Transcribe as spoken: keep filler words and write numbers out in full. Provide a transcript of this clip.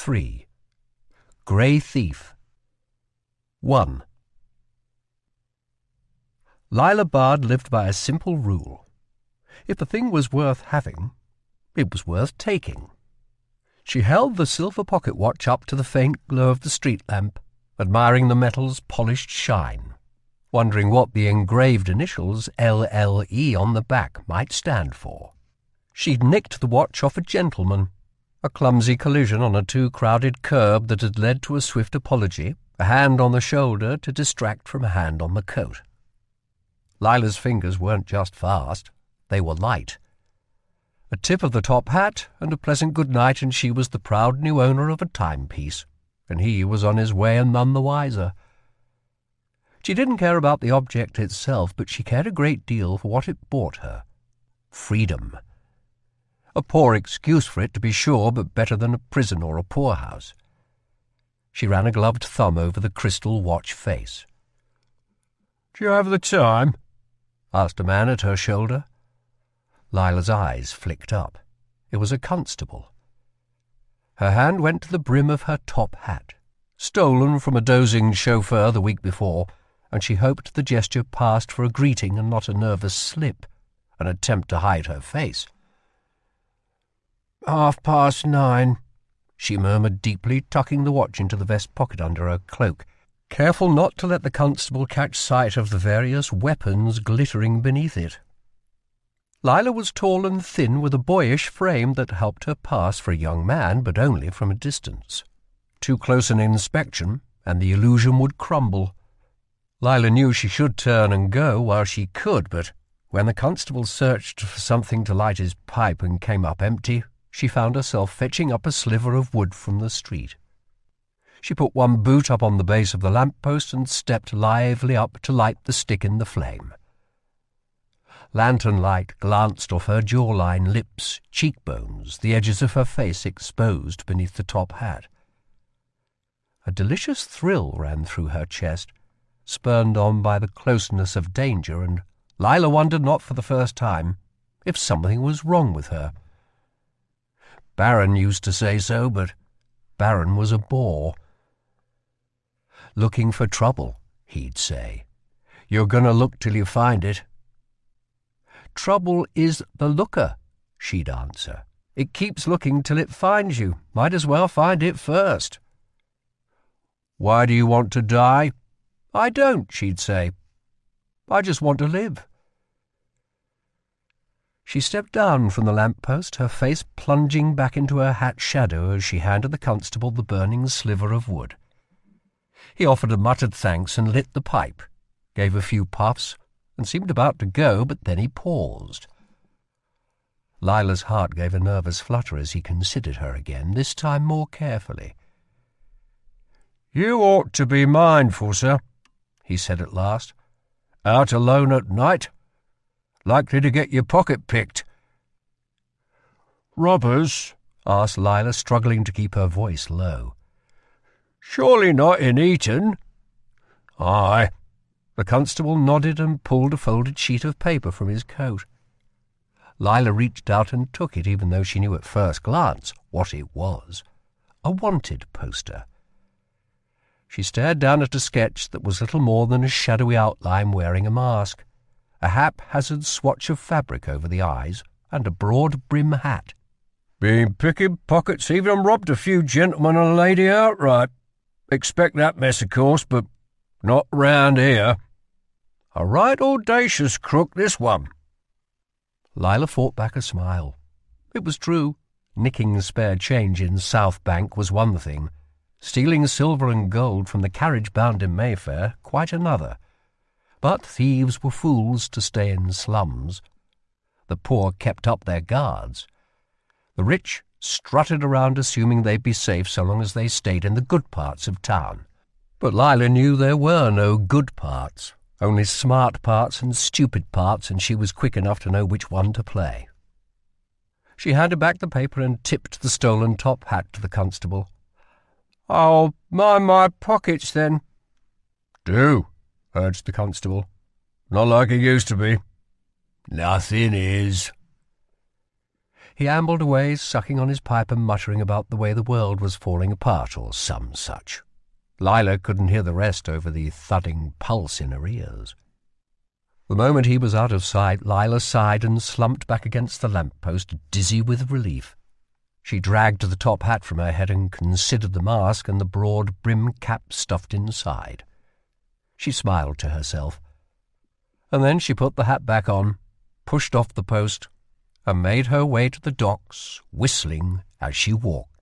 three. Grey Thief. one. Lila Bard lived by a simple rule. If a thing was worth having, it was worth taking. She held the silver pocket watch up to the faint glow of the street lamp, admiring the metal's polished shine, wondering what the engraved initials L L E on the back might stand for. She'd nicked the watch off a gentleman, a clumsy collision on a too-crowded curb that had led to a swift apology, a hand on the shoulder to distract from a hand on the coat. Lila's fingers weren't just fast, they were light. A tip of the top hat and a pleasant good night, and she was the proud new owner of a timepiece, and he was on his way and none the wiser. She didn't care about the object itself, but she cared a great deal for what it bought her. Freedom. A poor excuse for it, to be sure, but better than a prison or a poorhouse. She ran a gloved thumb over the crystal watch face. "Do you have the time?" asked a man at her shoulder. Lila's eyes flicked up. It was a constable. Her hand went to the brim of her top hat, stolen from a dozing chauffeur the week before, and she hoped the gesture passed for a greeting and not a nervous slip, an attempt to hide her face. "Half past nine," she murmured deeply, tucking the watch into the vest pocket under her cloak, careful not to let the constable catch sight of the various weapons glittering beneath it. Lila was tall and thin, with a boyish frame that helped her pass for a young man, but only from a distance. Too close an inspection, and the illusion would crumble. Lila knew she should turn and go while she could, but when the constable searched for something to light his pipe and came up empty, she found herself fetching up a sliver of wood from the street. She put one boot up on the base of the lamp-post and stepped lively up to light the stick in the flame. Lantern light glanced off her jawline, lips, cheekbones, the edges of her face exposed beneath the top hat. A delicious thrill ran through her chest, spurred on by the closeness of danger, and Lila wondered, not for the first time, if something was wrong with her. Baron used to say so, but Baron was a bore. "Looking for trouble," he'd say. "You're gonna look till you find it." "Trouble is the looker," she'd answer. "It keeps looking till it finds you. Might as well find it first." "Why do you want to die?" "I don't," she'd say. "I just want to live." She stepped down from the lamp-post, her face plunging back into her hat shadow as she handed the constable the burning sliver of wood. He offered a muttered thanks and lit the pipe, gave a few puffs, and seemed about to go, but then he paused. Lila's heart gave a nervous flutter as he considered her again, this time more carefully. "You ought to be mindful, sir," he said at last. "Out alone at night? Likely to get your pocket picked." "Robbers?" asked Lila, struggling to keep her voice low. "Surely not in Eton?" "Aye." The constable nodded and pulled a folded sheet of paper from his coat. Lila reached out and took it, even though she knew at first glance what it was. A wanted poster. She stared down at a sketch that was little more than a shadowy outline wearing a mask, a haphazard swatch of fabric over the eyes, and a broad-brim hat. "Been picking pockets, even robbed a few gentlemen and a lady outright. Expect that mess, of course, but not round here. A right audacious crook, this one." Lila fought back a smile. It was true. Nicking spare change in South Bank was one thing. Stealing silver and gold from the carriage bound in Mayfair, quite another. But thieves were fools to stay in slums. The poor kept up their guards. The rich strutted around assuming they'd be safe so long as they stayed in the good parts of town. But Lila knew there were no good parts, only smart parts and stupid parts, and she was quick enough to know which one to play. She handed back the paper and tipped the stolen top hat to the constable. "I'll mind my pockets, then." "Do," urged the constable. "Not like it used to be." "Nothing is." He ambled away, sucking on his pipe and muttering about the way the world was falling apart or some such. Lila couldn't hear the rest over the thudding pulse in her ears. The moment he was out of sight, Lila sighed and slumped back against the lamp-post, dizzy with relief. She dragged the top hat from her head and considered the mask and the broad brim cap stuffed inside. She smiled to herself, and then she put the hat back on, pushed off the post, and made her way to the docks, whistling as she walked.